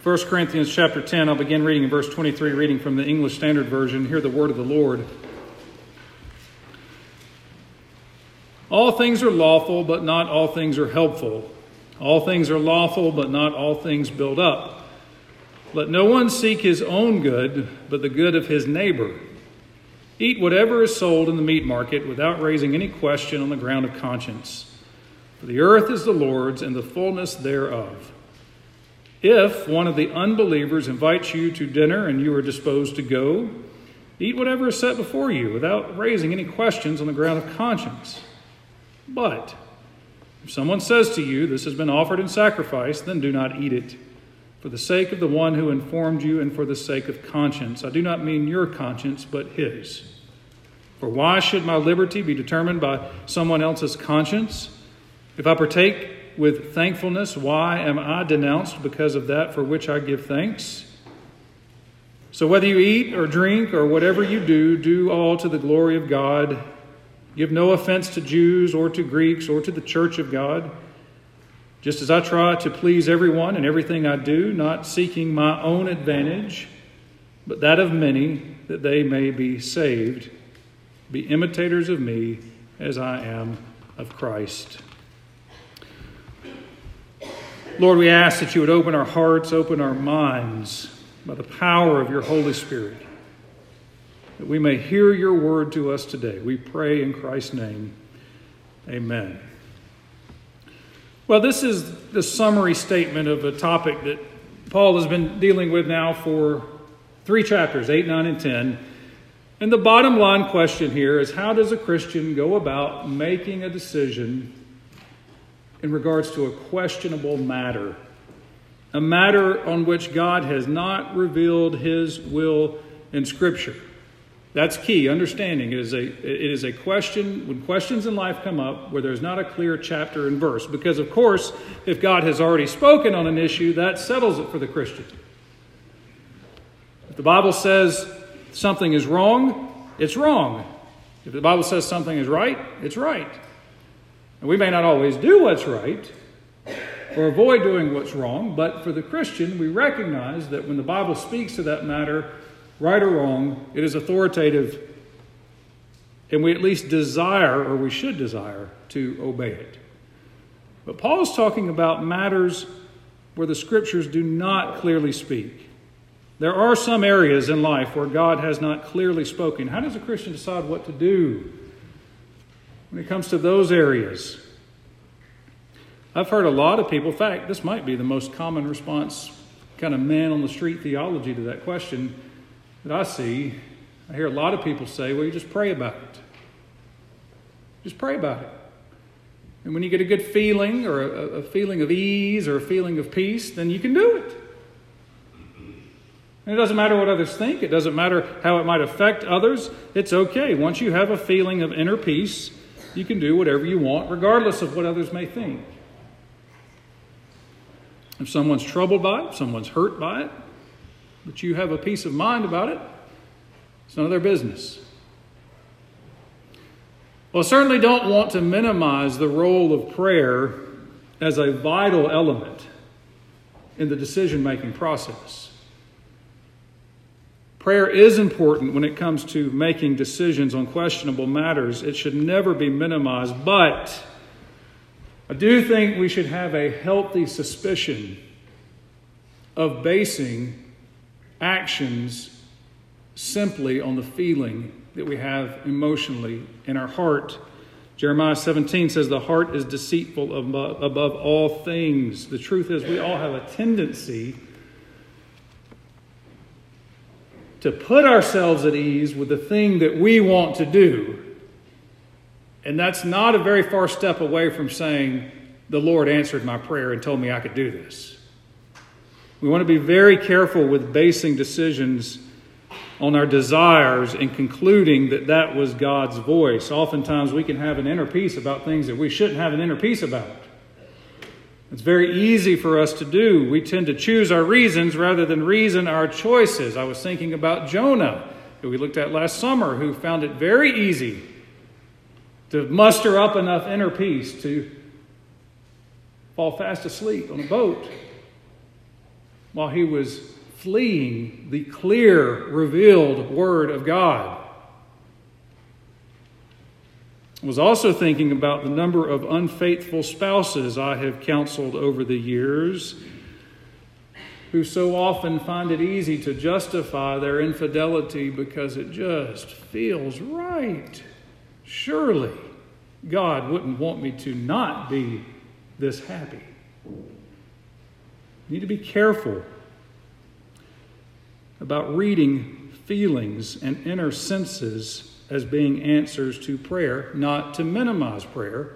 1 Corinthians chapter 10, I'll begin reading in verse 23, reading from the English Standard Version. Hear the word of the Lord. All things are lawful, but not all things are helpful. All things are lawful, but not all things build up. Let no one seek his own good, but the good of his neighbor. Eat whatever is sold in the meat market without raising any question on the ground of conscience. For the earth is the Lord's and the fullness thereof. If one of the unbelievers invites you to dinner and you are disposed to go, eat whatever is set before you without raising any questions on the ground of conscience. But if someone says to you, "This has been offered in sacrifice," then do not eat it, for the sake of the one who informed you and for the sake of conscience. I do not mean your conscience, but his. For why should my liberty be determined by someone else's conscience? If I partake with thankfulness, why am I denounced because of that for which I give thanks? So whether you eat or drink or whatever you do, do all to the glory of God. Give no offense to Jews or to Greeks or to the church of God, just as I try to please everyone in everything I do, not seeking my own advantage, but that of many, that they may be saved. Be imitators of me as I am of Christ. Lord, we ask that you would open our hearts, open our minds by the power of your Holy Spirit, that we may hear your word to us today. We pray in Christ's name. Amen. Well, this is the summary statement of a topic that Paul has been dealing with now for 3 chapters, 8, 9, and 10. And the bottom line question here is, how does a Christian go about making a decision in regards to a questionable matter? A matter on which God has not revealed his will in Scripture. That's key, understanding. It is a question, when questions in life come up, where there's not a clear chapter and verse. Because, of course, if God has already spoken on an issue, that settles it for the Christian. If the Bible says something is wrong, it's wrong. If the Bible says something is right, it's right. And we may not always do what's right or avoid doing what's wrong, but for the Christian, we recognize that when the Bible speaks to that matter, right or wrong, it is authoritative, and we at least desire, or we should desire, to obey it. But Paul is talking about matters where the Scriptures do not clearly speak. There are some areas in life where God has not clearly spoken. How does a Christian decide what to do when it comes to those areas? I've heard a lot of people, in fact, this might be the most common response, kind of man-on-the-street theology to that question that I see. I hear a lot of people say, well, you just pray about it. Just pray about it. And when you get a good feeling or a feeling of ease or a feeling of peace, then you can do it. And it doesn't matter what others think. It doesn't matter how it might affect others. It's okay. Once you have a feeling of inner peace, you can do whatever you want, regardless of what others may think. If someone's troubled by it, if someone's hurt by it, but you have a peace of mind about it, it's none of their business. Well, I certainly don't want to minimize the role of prayer as a vital element in the decision-making process. Prayer is important when it comes to making decisions on questionable matters. It should never be minimized, but I do think we should have a healthy suspicion of basing actions simply on the feeling that we have emotionally in our heart. Jeremiah 17 says the heart is deceitful above all things. The truth is, we all have a tendency to put ourselves at ease with the thing that we want to do. And that's not a very far step away from saying, the Lord answered my prayer and told me I could do this. We want to be very careful with basing decisions on our desires and concluding that that was God's voice. Oftentimes we can have an inner peace about things that we shouldn't have an inner peace about. It's very easy for us to do. We tend to choose our reasons rather than reason our choices. I was thinking about Jonah, who we looked at last summer, who found it very easy to muster up enough inner peace to fall fast asleep on a boat. while he was fleeing the clear, revealed Word of God. I was also thinking about the number of unfaithful spouses I have counseled over the years who so often find it easy to justify their infidelity because it just feels right. Surely God wouldn't want me to not be this happy. You need to be careful about reading feelings and inner senses as being answers to prayer, not to minimize prayer.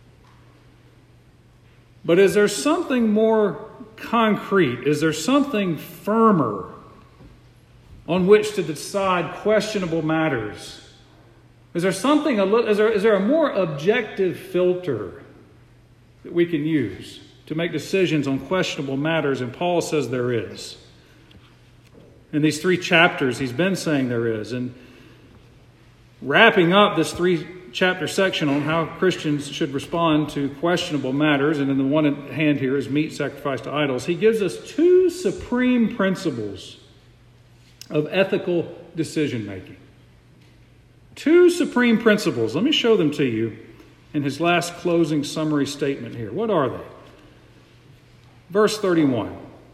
But is there something more concrete? Is there something firmer on which to decide questionable matters? Is there something is there a more objective filter that we can use to make decisions on questionable matters? And Paul says there is. In these 3 chapters, he's been saying there is. And wrapping up this 3-chapter section on how Christians should respond to questionable matters, and in the one at hand here is meat sacrificed to idols, he gives us 2 supreme principles of ethical decision-making. 2 supreme principles. Let me show them to you in his last closing summary statement here. What are they? Verse 31.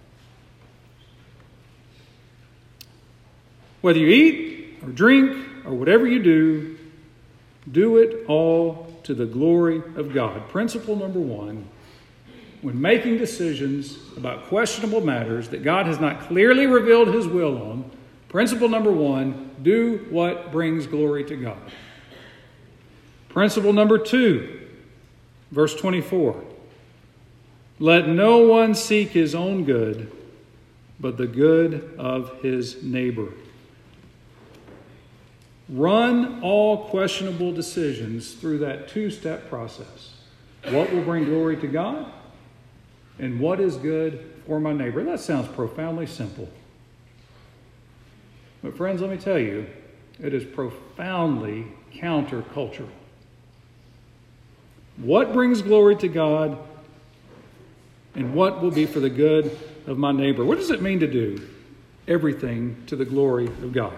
Whether you eat or drink or whatever you do, do it all to the glory of God. Principle number 1, when making decisions about questionable matters that God has not clearly revealed his will on, principle number 1, do what brings glory to God. Principle number 2, verse 24. Let no one seek his own good, but the good of his neighbor. Run all questionable decisions through that 2-step process. What will bring glory to God? And what is good for my neighbor? That sounds profoundly simple. But friends, let me tell you, it is profoundly countercultural. What brings glory to God? And what will be for the good of my neighbor? What does it mean to do everything to the glory of God?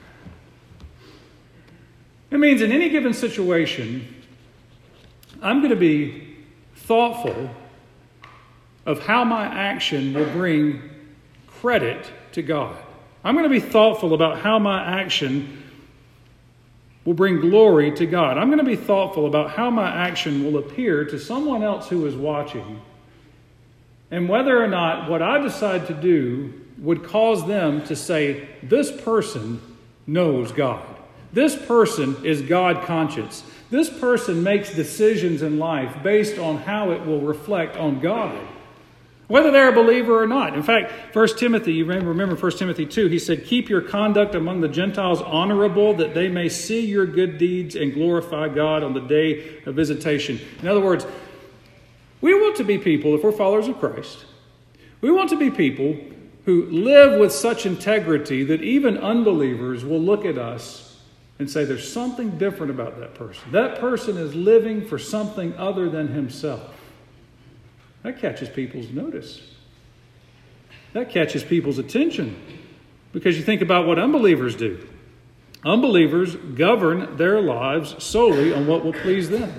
It means in any given situation, I'm going to be thoughtful of how my action will bring credit to God. I'm going to be thoughtful about how my action will bring glory to God. I'm going to be thoughtful about how my action will appear to someone else who is watching, and whether or not what I decide to do would cause them to say, this person knows God. This person is God conscious. This person makes decisions in life based on how it will reflect on God, whether they're a believer or not. In fact, 1 Timothy, you remember 1 Timothy 2, he said, keep your conduct among the Gentiles honorable, that they may see your good deeds and glorify God on the day of visitation. In other words, we want to be people, if we're followers of Christ, we want to be people who live with such integrity that even unbelievers will look at us and say there's something different about that person. That person is living for something other than himself. That catches people's notice. That catches people's attention. Because you think about what unbelievers do. Unbelievers govern their lives solely on what will please them.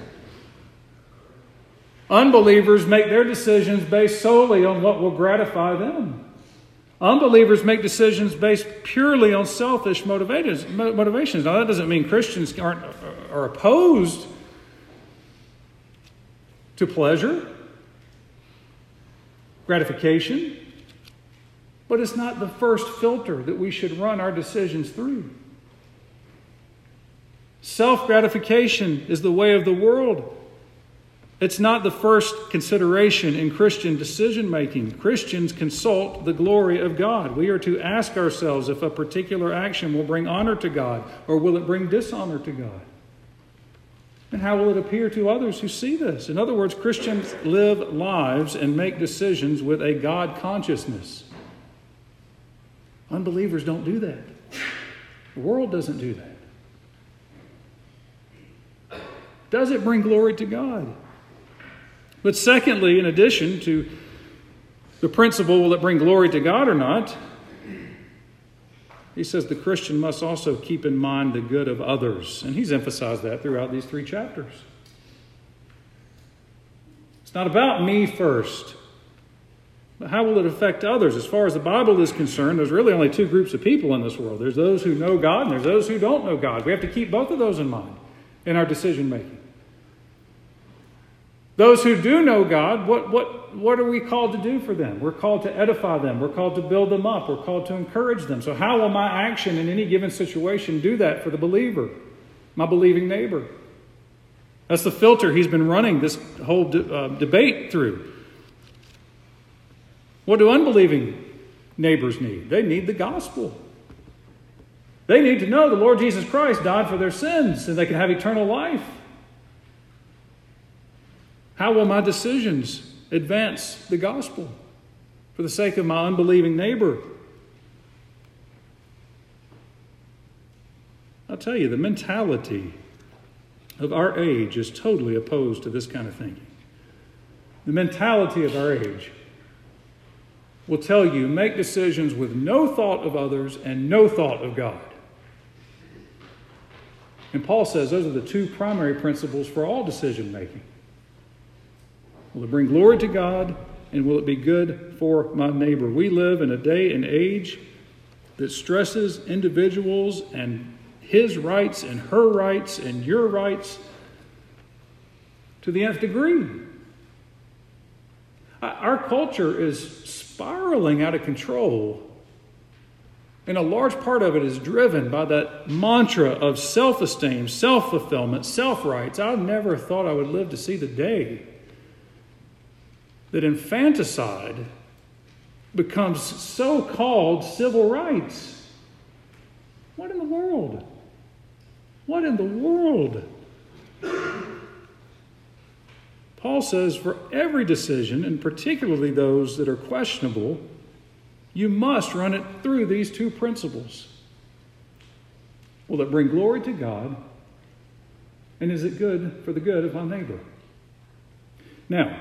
Unbelievers make their decisions based solely on what will gratify them. Unbelievers make decisions based purely on selfish motivations. Now, that doesn't mean Christians are opposed to pleasure, gratification, but it's not the first filter that we should run our decisions through. Self-gratification is the way of the world. It's not the first consideration in Christian decision-making. Christians consult the glory of God. We are to ask ourselves if a particular action will bring honor to God or will it bring dishonor to God? And how will it appear to others who see this? In other words, Christians live lives and make decisions with a God consciousness. Unbelievers don't do that. The world doesn't do that. Does it bring glory to God? But secondly, in addition to the principle, will it bring glory to God or not? He says the Christian must also keep in mind the good of others. And he's emphasized that throughout these 3 chapters. It's not about me first, but how will it affect others? As far as the Bible is concerned, there's really only 2 groups of people in this world. There's those who know God and there's those who don't know God. We have to keep both of those in mind in our decision making. Those who do know God, what are we called to do for them? We're called to edify them. We're called to build them up. We're called to encourage them. So how will my action in any given situation do that for the believer, my believing neighbor? That's the filter he's been running this whole debate through. What do unbelieving neighbors need? They need the gospel. They need to know the Lord Jesus Christ died for their sins and they can have eternal life. How will my decisions advance the gospel for the sake of my unbelieving neighbor? I'll tell you, the mentality of our age is totally opposed to this kind of thinking. The mentality of our age will tell you, make decisions with no thought of others and no thought of God. And Paul says those are the 2 primary principles for all decision making. Will it bring glory to God, and will it be good for my neighbor? We live in a day and age that stresses individuals and his rights and her rights and your rights to the nth degree. Our culture is spiraling out of control, and a large part of it is driven by that mantra of self-esteem, self-fulfillment, self-rights. I never thought I would live to see the day that infanticide becomes so-called civil rights. What in the world? What in the world? Paul says for every decision, and particularly those that are questionable, you must run it through these 2 principles. Will it bring glory to God? And is it good for the good of my neighbor? Now,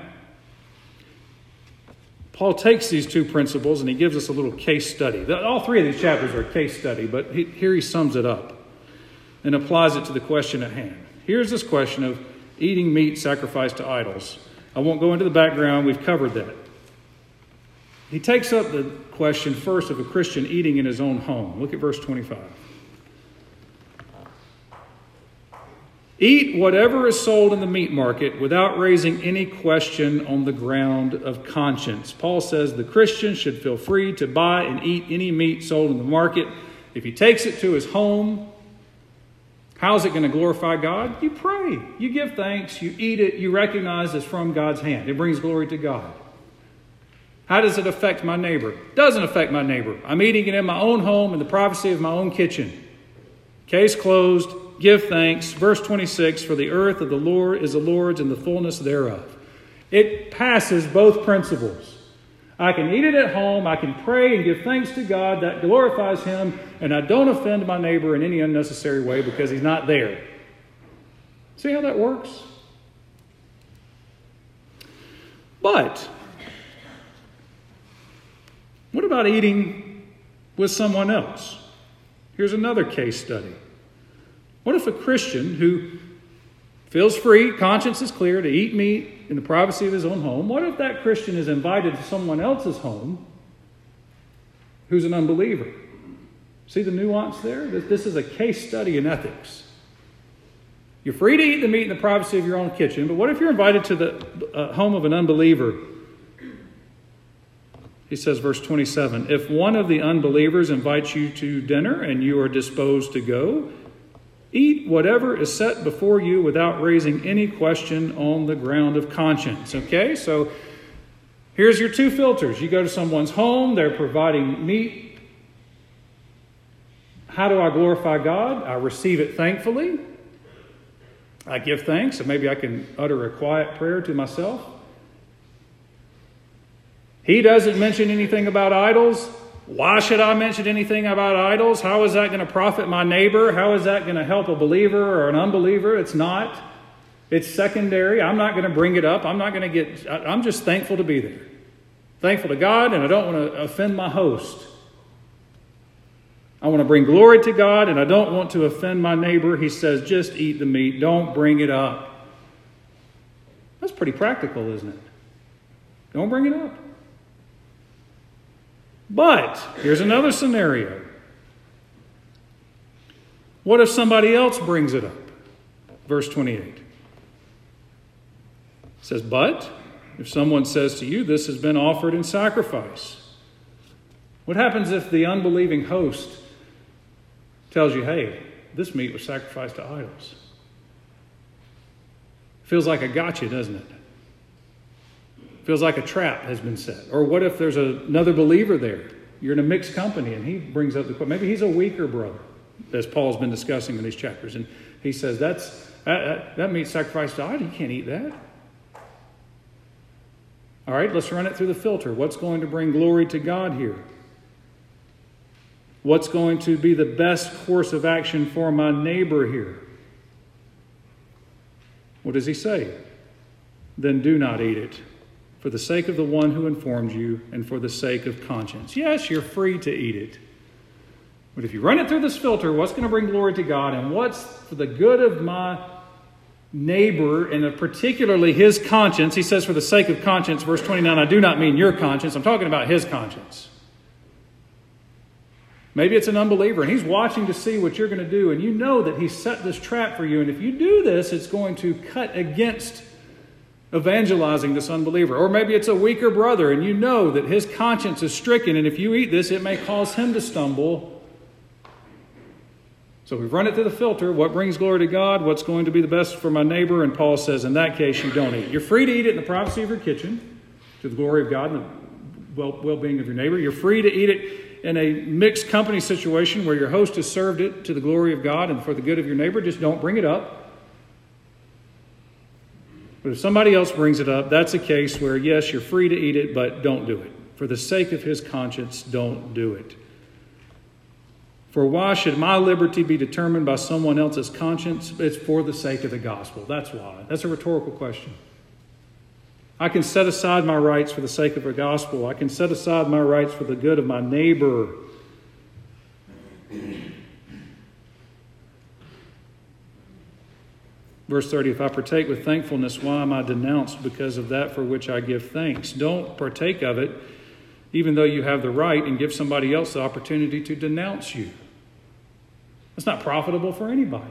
Paul takes these 2 principles and he gives us a little case study. All 3 of these chapters are a case study, but here he sums it up and applies it to the question at hand. Here's this question of eating meat sacrificed to idols. I won't go into the background. We've covered that. He takes up the question first of a Christian eating in his own home. Look at verse 25. Eat whatever is sold in the meat market without raising any question on the ground of conscience. Paul says the Christian should feel free to buy and eat any meat sold in the market. If he takes it to his home, how's it going to glorify God? You pray, you give thanks, you eat it, you recognize it's from God's hand. It brings glory to God. How does it affect my neighbor? It doesn't affect my neighbor. I'm eating it in my own home in the privacy of my own kitchen. Case closed. Give thanks. Verse 26, for the earth of the Lord is the Lord's and the fullness thereof. It passes both principles. I can eat it at home. I can pray and give thanks to God. That glorifies Him. And I don't offend my neighbor in any unnecessary way because he's not there. See how that works? But what about eating with someone else? Here's another case study. What if a Christian who feels free, conscience is clear, to eat meat in the privacy of his own home, what if that Christian is invited to someone else's home who's an unbeliever? See the nuance there? This is a case study in ethics. You're free to eat the meat in the privacy of your own kitchen, but what if you're invited to the home of an unbeliever? He says, verse 27, if one of the unbelievers invites you to dinner and you are disposed to go, eat whatever is set before you without raising any question on the ground of conscience. Okay, so here's your 2 filters. You go to someone's home, they're providing meat. How do I glorify God? I receive it thankfully. I give thanks, and maybe I can utter a quiet prayer to myself. He doesn't mention anything about idols. Why should I mention anything about idols? How is that going to profit my neighbor? How is that going to help a believer or an unbeliever? It's not. It's secondary. I'm not going to bring it up. I'm just thankful to be there. thankful to God, and I don't want to offend my host. I want to bring glory to God, and I don't want to offend my neighbor. He says, just eat the meat. Don't bring it up. That's pretty practical, isn't it? Don't bring it up. But here's another scenario. What if somebody else brings it up? Verse 28. It says, but if someone says to you, this has been offered in sacrifice. What happens if the unbelieving host tells you, hey, this meat was sacrificed to idols? Feels like a gotcha, doesn't it? Feels like a trap has been set. Or what if there's another believer there? You're in a mixed company and he brings up the question. Maybe he's a weaker brother, as Paul's been discussing in these chapters. And he says, that meat sacrificed to idol. You can't eat that. All right, let's run it through the filter. What's going to bring glory to God here? What's going to be the best course of action for my neighbor here? What does he say? Then do not eat it, for the sake of the one who informed you and for the sake of conscience. Yes, you're free to eat it. But if you run it through this filter, what's going to bring glory to God and what's for the good of my neighbor and particularly his conscience? He says for the sake of conscience, verse 29, I do not mean your conscience. I'm talking about his conscience. Maybe it's an unbeliever and he's watching to see what you're going to do, and you know that he set this trap for you, and if you do this, it's going to cut against evangelizing this unbeliever. Or maybe it's a weaker brother and you know that his conscience is stricken, and if you eat this, it may cause him to stumble. So we've run it through the filter. What brings glory to God? What's going to be the best for my neighbor? And Paul says, in that case, you don't eat. You're free to eat it in the privacy of your kitchen to the glory of God and the well-being of your neighbor. You're free to eat it in a mixed company situation where your host has served it to the glory of God and for the good of your neighbor. Just don't bring it up. But if somebody else brings it up, that's a case where, yes, you're free to eat it, but don't do it. For the sake of his conscience, don't do it. For why should my liberty be determined by someone else's conscience? It's for the sake of the gospel. That's why. That's a rhetorical question. I can set aside my rights for the sake of the gospel. I can set aside my rights for the good of my neighbor. Verse 30, if I partake with thankfulness, why am I denounced because of that for which I give thanks? Don't partake of it, even though you have the right, and give somebody else the opportunity to denounce you. That's not profitable for anybody.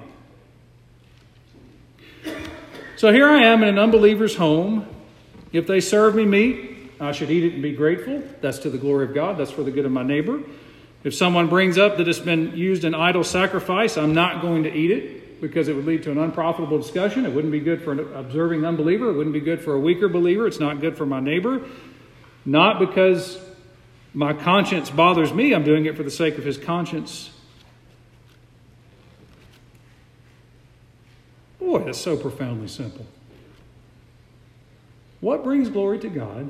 So here I am in an unbeliever's home. If they serve me meat, I should eat it and be grateful. That's to the glory of God. That's for the good of my neighbor. If someone brings up that it's been used in idol sacrifice, I'm not going to eat it because it would lead to an unprofitable discussion. It wouldn't be good for an observing unbeliever. It wouldn't be good for a weaker believer. It's not good for my neighbor. Not because my conscience bothers me. I'm doing it for the sake of his conscience. Boy, that's so profoundly simple. What brings glory to God?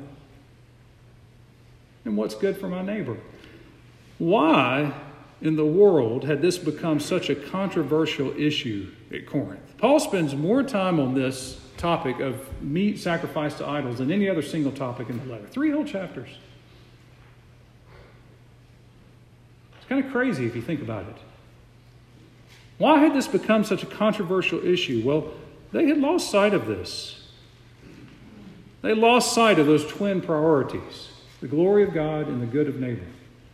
And what's good for my neighbor? Why in the world had this become such a controversial issue at Corinth? Paul spends more time on this topic of meat sacrificed to idols than any other single topic in the letter. 3 whole chapters. It's kind of crazy if you think about it. Why had this become such a controversial issue? Well, they had lost sight of this. They lost sight of those twin priorities, the glory of God and the good of neighbor.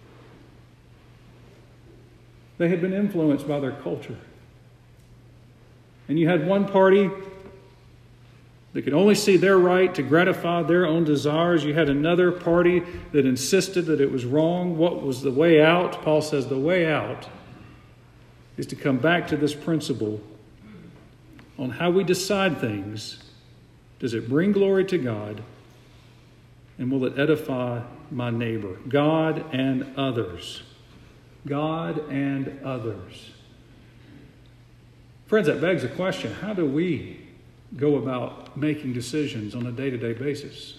They had been influenced by their culture. And you had one party that could only see their right to gratify their own desires. You had another party that insisted that it was wrong. What was the way out? Paul says the way out is to come back to this principle on how we decide things. Does it bring glory to God? And will it edify my neighbor? God and others. God and others. Friends, that begs the question, how do we go about making decisions on a day-to-day basis?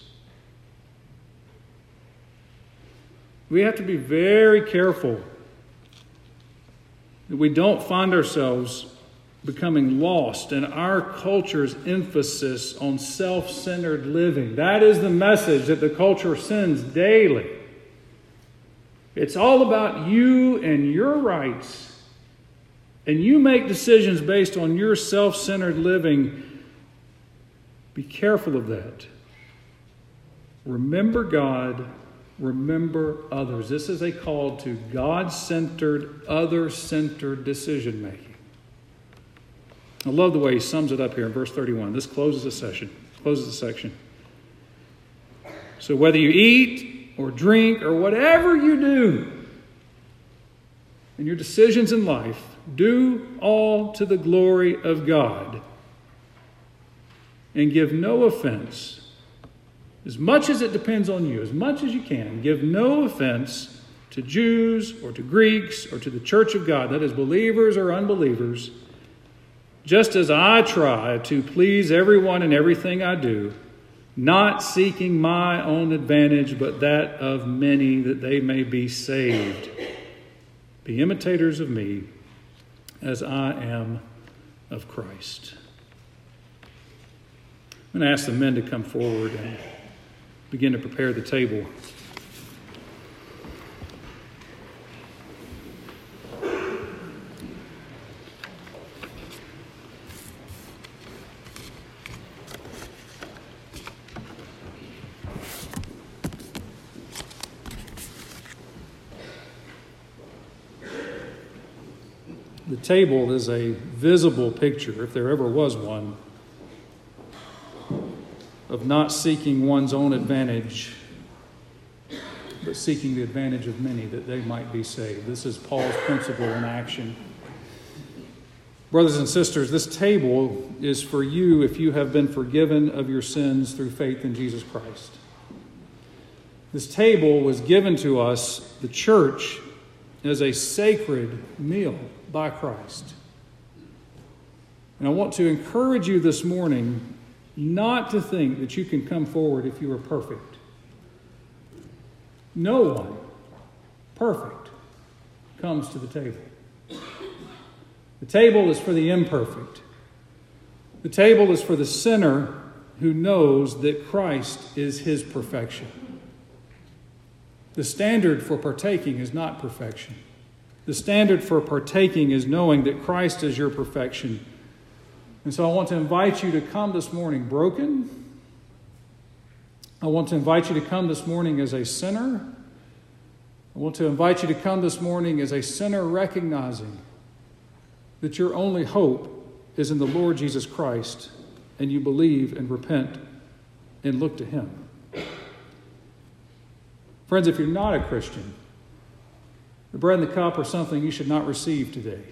We have to be very careful that we don't find ourselves becoming lost in our culture's emphasis on self-centered living. That is the message that the culture sends daily. It's all about you and your rights. And you make decisions based on your self-centered living. Be careful of that. Remember God. Remember others. This is a call to God-centered, other-centered decision-making. I love the way he sums it up here in verse 31. This closes the section. So whether you eat or drink or whatever you do in your decisions in life, do all to the glory of God and give no offense. As much as it depends on you, as much as you can, give no offense to Jews or to Greeks or to the church of God, that is, believers or unbelievers, just as I try to please everyone in everything I do, not seeking my own advantage, but that of many, that they may be saved. Be imitators of me, as I am of Christ. I'm going to ask the men to come forward and begin to prepare the table. The table is a visible picture, if there ever was one, of not seeking one's own advantage, but seeking the advantage of many, that they might be saved. This is Paul's principle in action. Brothers and sisters, this table is for you if you have been forgiven of your sins through faith in Jesus Christ. This table was given to us, the church, as a sacred meal by Christ. And I want to encourage you this morning not to think that you can come forward if you are perfect. No one perfect comes to the table. The table is for the imperfect. The table is for the sinner who knows that Christ is his perfection. The standard for partaking is not perfection. The standard for partaking is knowing that Christ is your perfection. And so I want to invite you to come this morning broken. I want to invite you to come this morning as a sinner. I want to invite you to come this morning as a sinner recognizing that your only hope is in the Lord Jesus Christ, and you believe and repent and look to him. Friends, if you're not a Christian, the bread and the cup are something you should not receive today.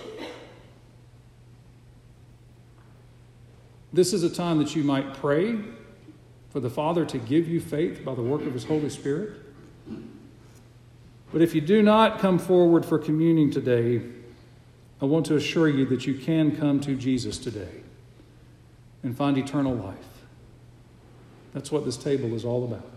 This is a time that you might pray for the Father to give you faith by the work of his Holy Spirit. But if you do not come forward for communion today, I want to assure you that you can come to Jesus today and find eternal life. That's what this table is all about.